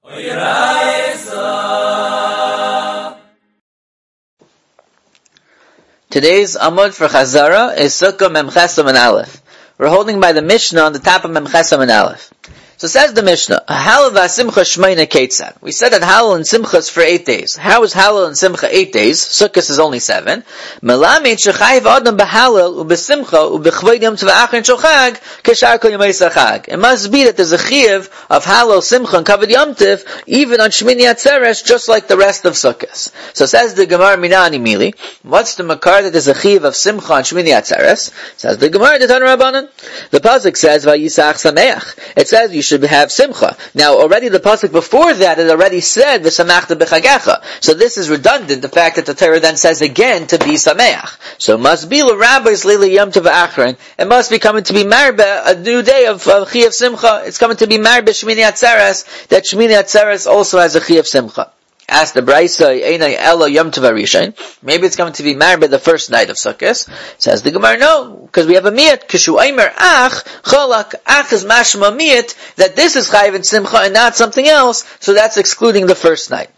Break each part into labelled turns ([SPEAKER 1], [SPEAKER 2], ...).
[SPEAKER 1] Today's Amud for Chazara is Sukkah Mem Chesam and Aleph. We're holding by the Mishnah on the top of Mem Chesam and Aleph. So says the Mishnah, Halal v'Simcha Shmeina Ketzad. We said that Halal and Simcha is for 8 days. How is Halal and Simcha 8 days? Sukkot is only 7. Melamed shechayiv adam b'Halal u'b'Simcha u'b'chvod yom tov ha'achron shel Chag k'shar kol yomei Chag. It must be that there's a chiyuv of Halal, Simcha, and Kavod Yom Tov even on Shmini Atzeres, just like the rest of Sukkot. So says the Gemara Minani Mili. What's the makar that there's a chiyuv of Simcha on Shmini Atzeres? Says the Gemara D'Tan Rabbanan. The pasuk says Vayisach Sameach. It says you should have Simcha. Now already the pasuk before that it already said V'samachta b'chagecha. So this is redundant, the fact that the Torah then says again to be Sameach. So it must be l'rabbis Leili Yom Tov Achron. It must be coming to be Marbe, a new day of Chiyuv Simcha. It's coming to be Marbe Shmini Atzeres, that Shmini Atzeres also has a Chiyuv Simcha. Ask the Braisa, Einay Elo Yom Tov Arishain. Maybe it's coming to be Marbe the first night of Sukkot. Says the Gemara, no, because we have a miyat. Kishu Aimer Ach, Cholak, Ach is mashma miyat, that this is Chayiv and Simcha and not something else, so that's excluding the first night.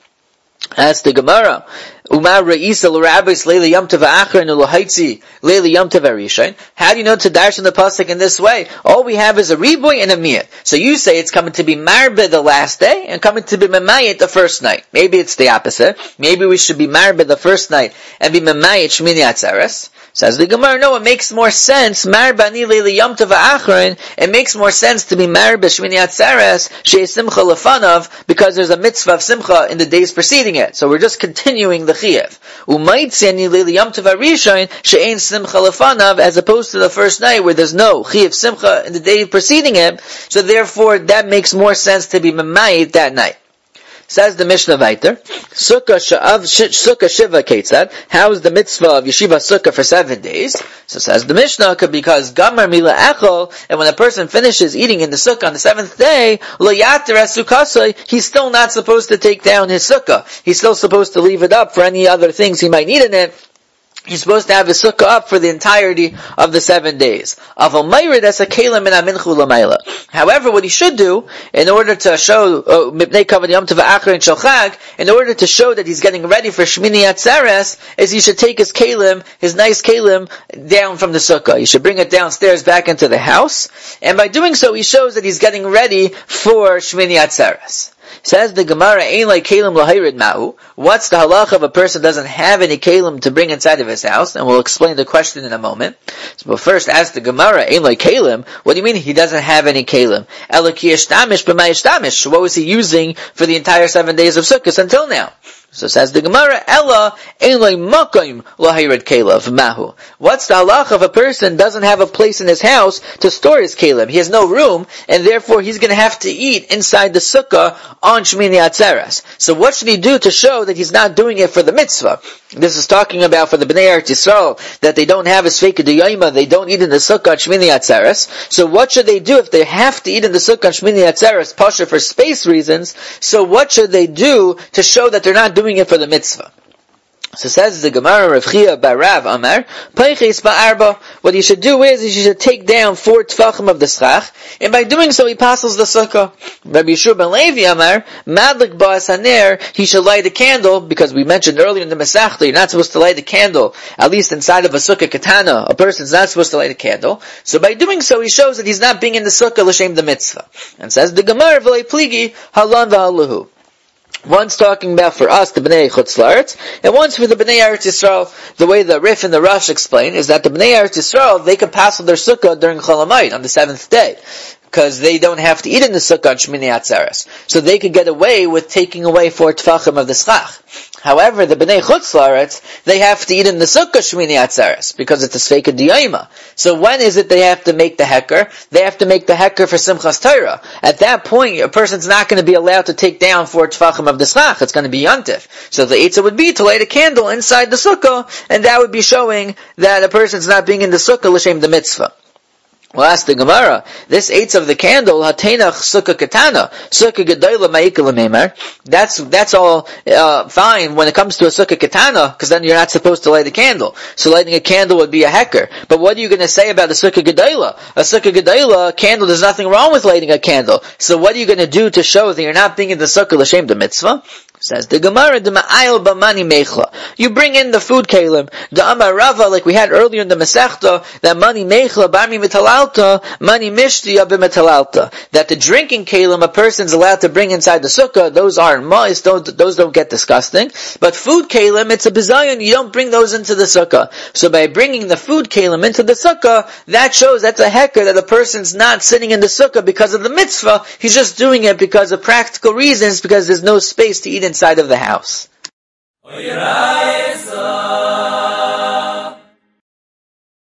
[SPEAKER 1] Ask the Gemara, Umar Reisa l'Rabbis Leili Yom Tov Achron u'Lahaitzi Leili Yom Tov Arishain. How do you know to darshan the pasuk in this way? All we have is a riboy and a miyat. So you say it's coming to be Marbe the last day and coming to be Memayit the first night. Maybe it's the opposite. Maybe we should be Marbe the first night and be Memayit Shmini Atzeres. Says the Gemara, no, it makes more sense. Marbe ani Leili Yom Tov Achron. It makes more sense to be Marbe Shmini Atzeres Shei Simcha Lefanav, because there's a mitzvah of Simcha in the days preceding it. So we're just continuing the chiyuv. Umaitzi ani Leili Yom Tov Arishain she'ein Simcha Lefanav, as opposed to the first night where there's no chiyuv Simcha in the day preceding it. So therefore, that makes more sense to be Memayit that night. Says the Mishnah Vayter, Sukkah Shiva Ketzad. How is the mitzvah of Yeshiva Sukkah for 7 days? So says the Mishnah, because Gamar Mila Echol, and when a person finishes eating in the Sukkah on the 7th day, Lo Yater Asukasai, he's still not supposed to take down his Sukkah. He's still supposed to leave it up for any other things he might need in it. He's supposed to have his sukkah up for the entirety of the 7 days. However, what he should do, in order to show, in order to show that he's getting ready for Shmini Atzeres, is he should take his kalim, his nice kalim, down from the sukkah. He should bring it downstairs back into the house, and by doing so, he shows that he's getting ready for Shmini Atzeres. Says the Gemara, Ein like kalim lahayrid ma'u. What's the halacha of a person doesn't have any kalim to bring inside of his house? And we'll explain the question in a moment. So, but first, ask the Gemara, Ein like kalim. What do you mean he doesn't have any kalim? Elaki yishtamish b'ma yishtamish. What was he using for the entire 7 days of Sukkot until now? So says the Gemara, Ella ein like makom lahayrid kalav mahu. What's the halacha of a person doesn't have a place in his house to store his kalim? He has no room, and therefore he's going to have to eat inside the sukkah on Shmini Atzeres. So what should he do to show that he's not doing it for the mitzvah? This is talking about for the Bnei Eretz Yisrael, that they don't have a Sveika D'Yayma, they don't eat in the sukkah on Shmini Atzeres. So what should they do if they have to eat in the sukkah on Shmini Atzeres, pasha for space reasons? So what should they do to show that they're not doing it for the mitzvah? So says the Gemara, Rav Chia Barav Amar, Peiches Ba'arba. What he should do is, he should take down 4 tefachim of the schach, and by doing so, he passes the sukkah. Rabbi Yeshua ben Levi Amar, Madlik Ba'as Haner, he should light a candle, because we mentioned earlier in the Masechta, you're not supposed to light a candle, at least inside of a sukkah katana, a person's not supposed to light a candle. So by doing so, he shows that he's not being in the sukkah l'shem the mitzvah. And says the Gemara, V'lei pligi, halan v'haluhu. One's talking about for us, the Bnei Chutz La'aretz, and one's for the Bnei Eretz Yisrael. The way the Rif and the Rush explain is that the Bnei Eretz Yisrael, they can pass their sukkah during Chol Hamoed, on the 7th day, because they don't have to eat in the sukkah on Shmini Atzeres. So they could get away with taking away 4 tefachim of the schach. However, the Bnei Chutz La'aretz, they have to eat in the sukkah Shmini Atzeres, because it's a Sveika D'Yayma. So when is it they have to make the heker? They have to make the heker for Simchas Torah. At that point, a person's not going to be allowed to take down 4 tefachim of the schach. It's going to be yontif. So the eitzah would be to light a candle inside the sukkah, and that would be showing that a person's not being in the sukkah l'shem the mitzvah. Well, ask the Gemara. This eighth of the candle, Hatenach Sukkah Katana, Sukkah Gedola Ma'ikah L'Meimar. That's all fine when it comes to a Sukkah Katana, because then you're not supposed to light a candle. So lighting a candle would be a hecker. But what are you going to say about a Sukkah Gedola? A Sukkah Gedola candle, there's nothing wrong with lighting a candle. So what are you going to do to show that you're not being in the Sukkah L'Shem the mitzvah? Says the Gemara, the Ma'ayil B'mani Meichla. You bring in the food kalim. The Amar Rava, like we had earlier in the Masechta, that Mani Meichla B'ami Mitalalta, Mani Mishtiya B'Mitalalta. That the drinking kalim a person's allowed to bring inside the sukkah, those aren't moist, those don't get disgusting. But food kalim, it's a bizayon, you don't bring those into the sukkah. So by bringing the food kalim into the sukkah, that shows that's a hecker, that a person's not sitting in the sukkah because of the mitzvah, he's just doing it because of practical reasons, because there's no space to eat inside of the house.